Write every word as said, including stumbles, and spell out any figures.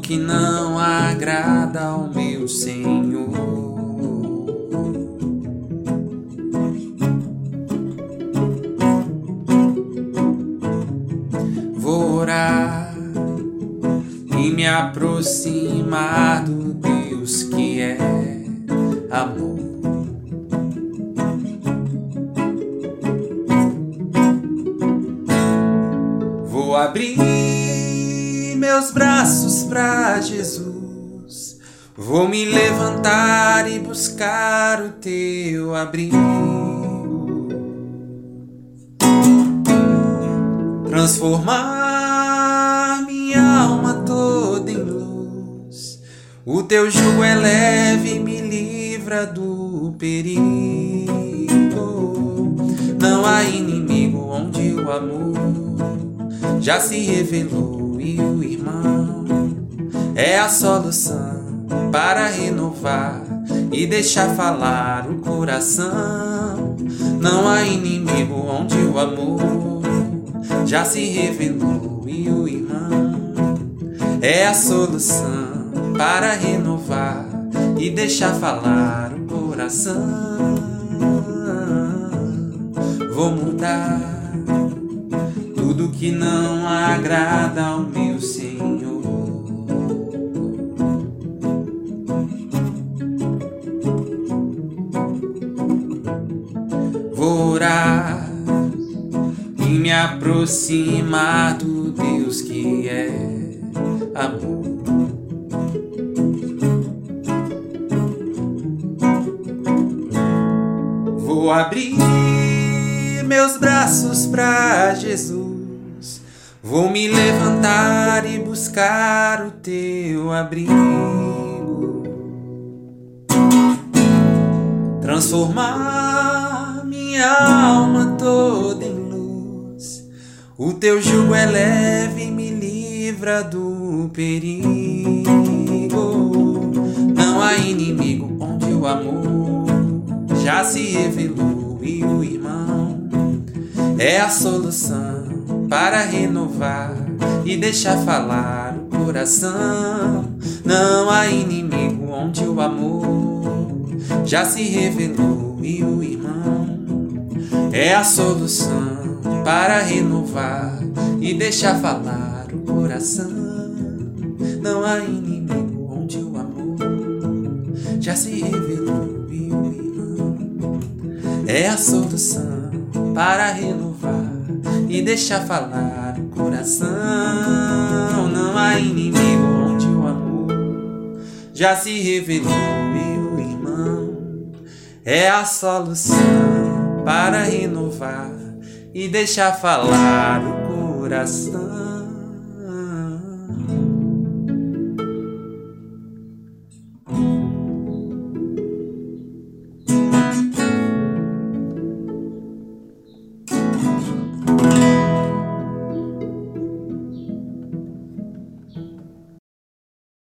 que não agrada ao meu Senhor. Vou orar e me aproximar do Deus que é amor. Vou abrir meus braços para Jesus, vou me levantar e buscar o teu abrigo, transformar minha alma toda em luz. O teu jugo é leve e me livra do perigo. Não há inimigo onde o amor já se revelou, e o irmão é a solução para renovar e deixar falar o coração. Não há inimigo onde o amor já se revelou, e o irmão é a solução para renovar e deixar falar o coração. Vou mudar tudo que não agrada ao meu Senhor. Vou orar e me aproximar do Deus que é amor. Vou abrir meus braços para Jesus, vou me levantar e buscar o teu abrigo, transformar minha alma toda em luz. O teu jugo é leve e me livra do perigo. Não há inimigo onde o amor já se revelou, e o irmão é a solução para renovar e deixar falar o coração. Não há inimigo onde o amor já se revelou, e o irmão é a solução para renovar e deixar falar o coração. Não há inimigo onde o amor já se revelou, e o irmão é a solução para renovar e deixar falar o coração. Não há inimigo onde o amor já se revelou, e o irmão é a solução para renovar e deixar falar o coração.